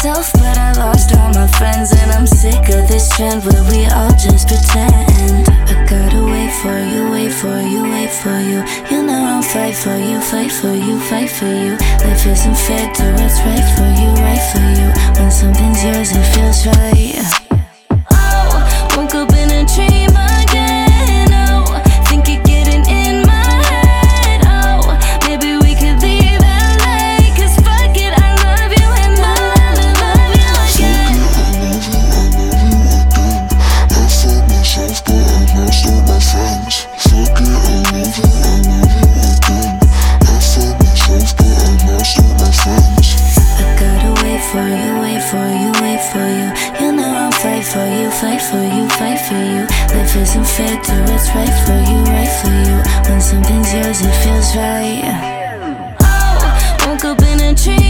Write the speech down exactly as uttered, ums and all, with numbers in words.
myself, but I lost all my friends. And I'm sick of this trend where we all just pretend. I gotta wait for you, wait for you, wait for you. You know I'll fight for you, fight for you, fight for you. Life isn't fair, do what's right for you, right for you. When something's yours, it feels right. Oh, woke up in a dream again. Oh, think you're getting in my head. Oh, maybe we could leave L A, cause fuck it, I love you and I love, love you again. I fuck myself, but I lost all my friends. Fuck it, I love you, I love you again. I fuck myself, but I lost all my friends. I gotta wait for you, wait for you, wait for you. You know I'll fight for you, fight for you, fight for you. Life isn't fair, do what's right for you, right for you. When something's yours, it feels right. Oh, woke up in a dream.